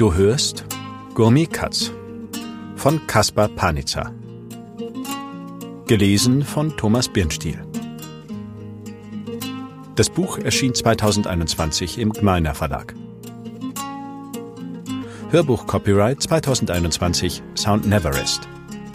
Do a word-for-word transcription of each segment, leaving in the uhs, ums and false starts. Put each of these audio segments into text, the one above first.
Du hörst Gurmi Katz von Kaspar Panitzer. Gelesen von Thomas Birnstiel. Das Buch erschien zweitausendeinundzwanzig im Gmeiner Verlag. Hörbuch-Copyright zweitausendeinundzwanzig Sound Neverest.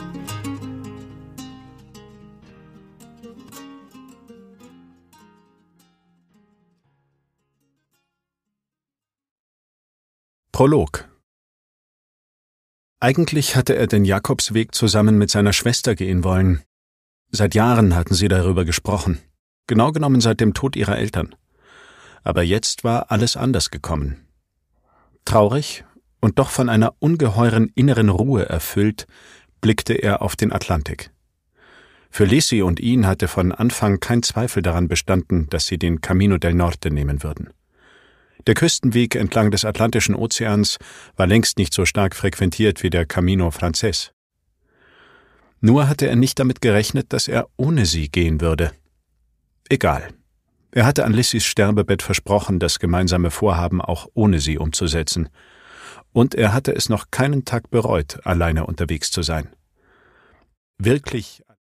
Prolog. Eigentlich hatte er den Jakobsweg zusammen mit seiner Schwester gehen wollen. Seit Jahren hatten sie darüber gesprochen, genau genommen seit dem Tod ihrer Eltern. Aber jetzt war alles anders gekommen. Traurig und doch von einer ungeheuren inneren Ruhe erfüllt, blickte er auf den Atlantik. Für Lisi und ihn hatte von Anfang kein Zweifel daran bestanden, dass sie den Camino del Norte nehmen würden. Der Küstenweg entlang des Atlantischen Ozeans war längst nicht so stark frequentiert wie der Camino Frances. Nur hatte er nicht damit gerechnet, dass er ohne sie gehen würde. Egal. Er hatte an Lissis Sterbebett versprochen, das gemeinsame Vorhaben auch ohne sie umzusetzen. Und er hatte es noch keinen Tag bereut, alleine unterwegs zu sein. Wirklich